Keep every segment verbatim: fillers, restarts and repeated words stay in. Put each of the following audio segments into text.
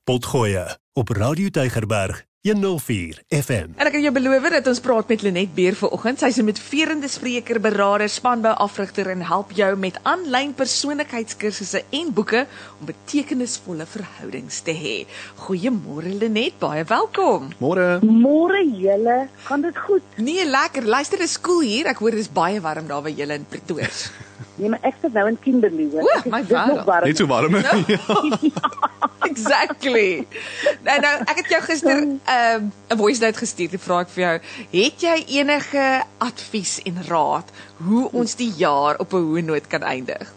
Potgoeie op Radio Tygerberg honderdvier F M. En ek kan jou beloof dat ons praat met Lenet Beer vanoggend. Sy is 'n motiverende spreker, beraader, spanbouafrigter en help jou met aanlyn persoonlikheidskursusse en boeke om betekenisvolle verhoudings te hê. Goeiemôre Lenet, baie welkom. Môre. Môre julle, gaan dit goed? Nee, lekker. Luister, dit is koel hier. Ek hoor dit is baie warm daar by julle in Pretoria. Nee, maar ek sit nou in Kimberley, hoor. O, Ek is my dit nog wêreld. warm. Net so warm. Exactly. Nou, nou, ek het jou gister 'n um, 'n voice note gestuur. Toe vra ek vir jou, het jy enige advies en raad hoe ons die jaar op 'n hoë noot kan eindig?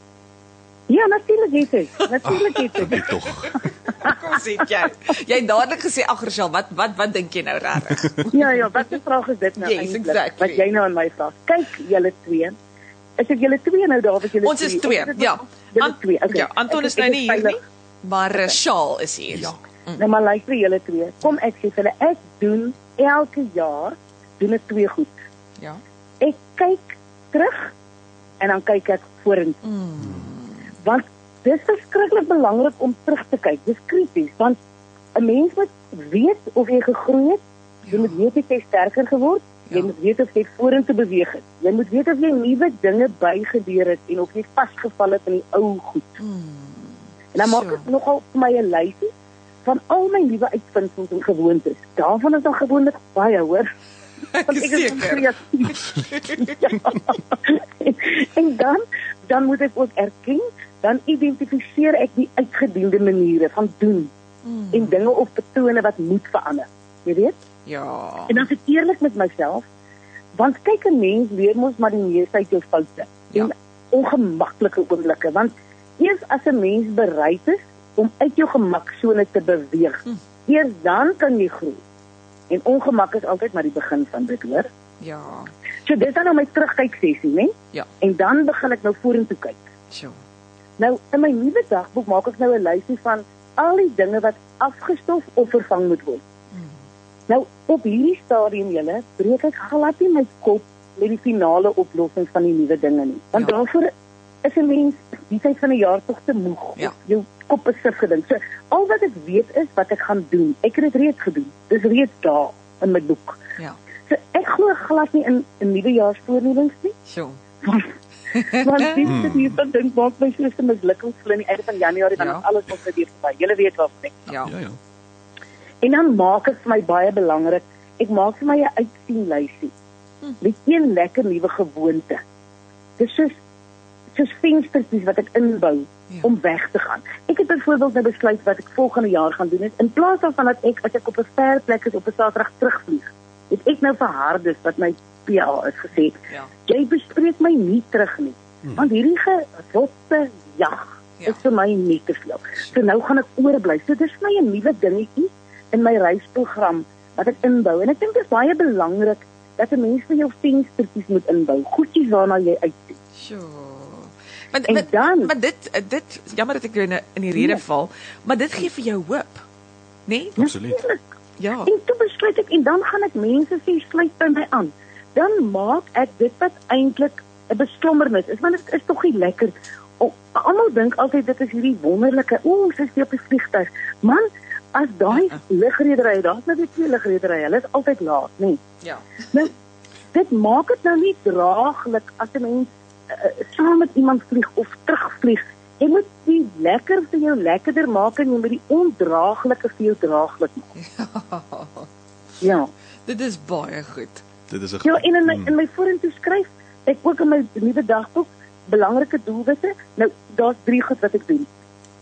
Ja, natuurlijk het ek. Natuurlijk het ek. Net tog. Kom sê jy. Jy het dadelik gesê, ag Rochelle, wat wat wat dink jy nou regtig? Ja, ja, wat 'n vraag is dit nou Yes, eintlik? exactly. Wat jy nou aan my vra. Kyk, julle twee. Is dit julle twee nou daar of is julle Ons is twee, dit ja. Julle Ant- twee. Okay. Ja, Anton Ek is nou ek nie hier veilig. nie, maar uh, Shaal is hier. Ja. Nou maar luister julle twee. Kom ek sê vir julle, ek doen elke jaar doen ek twee goed. Ja. Ek kyk terug en dan kyk ek vorentoe. Mm. Want dis verskriklik belangrik om terug te kyk. Dis krities want 'n mens moet weet of jy gegroei het. Jy moet weet of jy sterker geword. Jy Ja. moet weet of jy vorentoe beweeg het. Jy moet weet of jy nuwe dinge bygedeer het en of jy vasgevall het in die ou goed. Mm. En dan maak Sure. ek nogal vir my 'n lysie van al my nuwe uitvindings en gewoontes. Daarvan is dan gewoonlik baie, hoor. Ek Want is ek is seker. kreatief. Ja. en, en dan dan moet ek ook erken, dan identifiseer ek die uitgediende maniere van doen Mm. en dinge of patrone wat moet verander. Jy weet? Ja. En dan is ek eerlik met myself, want kyk 'n mens leer mos maar die meeste uit jou foute Ja. en ongemaklike oomblikke, want eers as 'n mens bereid is om uit jou gemaksone te beweeg, Hm. eers dan kan jy groei. En ongemak is altyd maar die begin van dit, hoor. Ja. So dis dan nou my terugkyk sessie, né? Ja. En dan begin ek nou vorentoe kyk. So. Nou in my nuwe dagboek maak ek nou 'n lysie van al die dinge wat afgestof of vervang moet word. Mm. Nou op hierdie stadium julle, breek ek glad nie my kop met die finale oplossing van die nuwe dinge nie. Want Ja. daarvoor is 'n mens die tyd van die jaar tog te moeg. Ja. Jou kop is sif gedink. So al wat ek weet is wat ek gaan doen. Ek het dit reeds gedoen. Dis reeds daar in my boek. Ja. So ek glo glad nie in 'n nuwejaarsvoornemens nie. So. Want dit is hier van dink maak my so 'n mislukkingsvol aan die einde van Januarie dan Ja. is alles ons weer verby. Julle weet wat ek. Ja. Ja, ja. En dan maak dit vir my baie belangrik. Ek maak vir my 'n uitsienlysie. Hm. Met een lekker nuwe gewoonte. Dis soos soos venstertjies wat ek inbou Ja. om weg te gaan. Ek het byvoorbeeld nou besluit wat ek volgende jaar gaan doen. In plaas daarvan dat ek as ek op 'n ver plek is op 'n Saterdag terugvlieg, het ek nou vir Hardes wat my P A is gesê, Ja. jy bespreek my nie terug nie. Hmm. Want hierdie gerotte jag Ja. is vir my nie te veel. So nou gaan ek oorbly. So dis vir my 'n nuwe dingetjie in my reisprogram wat ek inbou. En ek dink dit is baie belangrik dat 'n mens vir jou venstertjies moet inbou. Goedjies waarna jy uitsien. So. Maar, En maar, dan- maar dit dit jammer dat ek jou in, 'n- in die rede Nee. val, maar dit gee vir jou hoop. Nee? Absoluut. Natuurlijk. Ja. En toe besluit ek en dan gaan ek mense sê sluit by my aan. Dan maak ek dit wat eintlik 'n beslommernis is, want dit is tog nie lekker. O, almal dink altyd dit is hierdie wonderlike, o, ons is weer op 'n vliegtuig. Man, as daai lugredery, daar's nou weer twee lugrederye, hulle is altyd laat, nê. Nee. Ja. Nou, dit maak dit nou nie draaglik as 'n mens uh, saam met iemand vlieg of terugvlieg. Jy moet die lekker vir jou lekkerder maak en jy moet die ondraaglike vir jou draaglik maak. Ja. Dit is baie goed. Dit is 'n Ja, en in my in my vorentoe skryf ek ook in my nuwe dagboek belangrike doelwitte. Nou, daar's drie goed wat ek doen.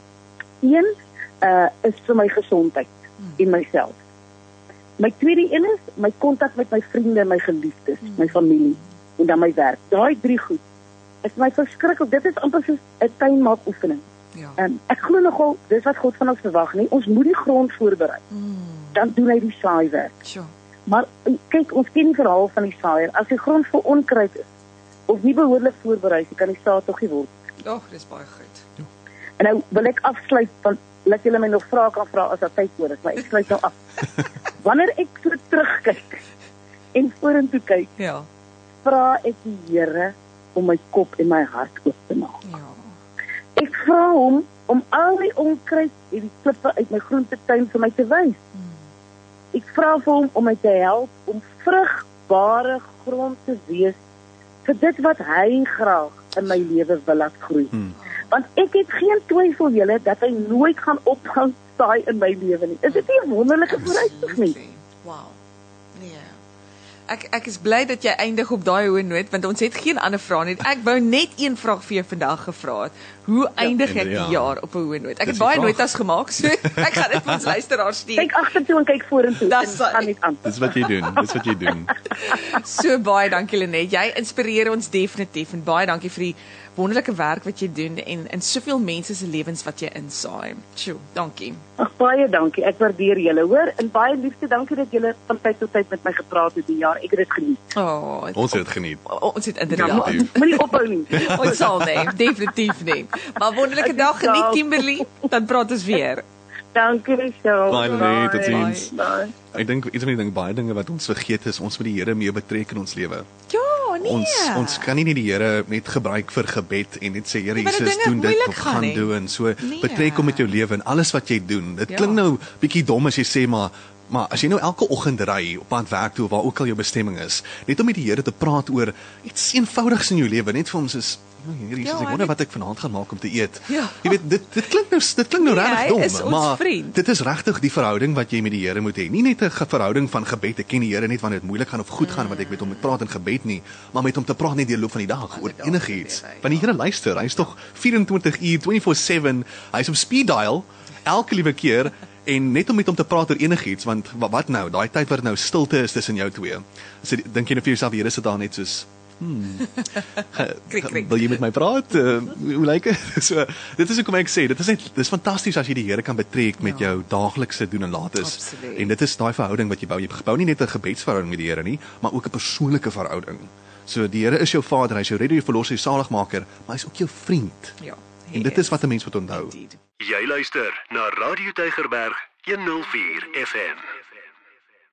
Een uh is vir my gesondheid en myself. My tweede een is my kontak met my vriende, my geliefdes, my familie en dan my werk. Daai drie goed is my verskriklik. Dit is amper soos 'n tuinmaak oefening. Ja. Um, ek glo nogal dis wat God van ons verwag, nie. Ons moet die grond voorberei. Mm. Dan doen hy die saai werk. So. Maar kyk, ons ken die verhaal van die saaier. As die grond vol onkruid is of nie behoorlik voorberei is, kan die saad tog nie word. Ag, dis baie goed. En nou wil ek afsluit want laat julle my nog vrae kan vra as daar tyd oor is, maar ek sluit nou af. Wanneer ek so terugkyk en vorentoe kyk, Ja. vra ek die Here om my kop en my hart oop te maak. Ja. Ek vra hom om al die onkruid en die klippe uit my groentetuin vir my te wys. Ek vra vir hom om my te help om vrugbare grond te wees vir dit wat hy graag in my lewe wil laat groei. Hmm. Want ek het geen twyfel julle dat hy nooit gaan ophou saai in my lewe nie. Is dit nie 'n wonderlike vooruitsig nie? Wow. Nee. Ek ek is bly dat jy eindig op daai hoë noot want ons het geen ander vrae nie. Ek wou net een vraag vir jou vandag gevra het. Hoe eindig ek die jaar op 'n hoë noot? Ek het baie notas gemaak, so ek gaan dit vir ons luisteraars stuur. Kyk agtertoe en kyk vorentoe. Dis gaan net aan. Dis wat jy doen. Dis wat jy doen. So baie dankie Lenet. Jy inspireer ons definitief en baie dankie vir die wonderlike werk wat jy doen en in soveel mense se lewens wat jy insaai. Sjoe, dankie. Ag baie dankie. Ek waardeer julle, hoor. En baie liefde dankie dat julle van tyd tot tyd met my gepraat het die jaar. Ek het dit geniet. Oh, ons het dit geniet. Ons het inderdaad. Ja, moenie ophou nie. Ons sal nie, definitief nie. Maar wonderlike dag, geniet Kimberly. Dan praat ons weer. Dankie, Michelle. Baie lief, tot ziens. Bye. Ek dink iets van die ding, baie dinge wat ons vergeet is, ons moet die Here mee betrek in ons lewe. Ja, nee. Ons ons kan nie net die Here net gebruik vir gebed en net sê Here nee, Jesus doen dit of gaan, gaan doen. So nee. betrek hom met jou lewe en alles wat jy doen. Dit ja. klink nou bietjie dom as jy sê maar Maar as jy nou elke oggend ry op pad werk toe waar ook al jou bestemming is, net om met die Here te praat oor iets eenvoudigs in jou lewe, net vir hom soos Here Jesus, ja, ek wonder wat ek vanaand gaan maak om te eet. Ja. Jy weet, dit dit klink nou dit klink nou nee, regtig dom, maar vriend. dit is regtig die verhouding wat jy met die Here moet hê. Nie net 'n verhouding van gebed, ek ken die Here net wanneer dit moeilik gaan of goed gaan wat ek met hom moet praat in gebed nie, maar met hom te praat net deur die loop van die dag oor enigiets. Want die Here luister, hy's tog vyf-en-twintig uur, vyf-en-twintig sewe, hy's op speed dial elke liewe keer. En net om met hom te praat oor enigiets, want wat nou, daai tyd wat nou stilte is tussen jou twee. So dink jy nou vir jouself, die Here sit daar net soos, hmm, krik, krik. wil jy met my praat? Uh, hoe lyk dit? So, dit is hoekom ek sê, dit is net, dit is fantasties as jy die Here kan betrek met ja. jou daaglikse doen en lates. Absoluut. En dit is daai verhouding wat jy bou. Jy bou nie net 'n gebedsverhouding met die Here nie, maar ook 'n persoonlike verhouding. So die Here is jou Vader, hy's jou redder, jou verlosser, jou saligmaker, maar hy's ook jou vriend. Ja. En dit is wat 'n mens moet onthou. Jy luister na Radio Tygerberg honderd vier F M.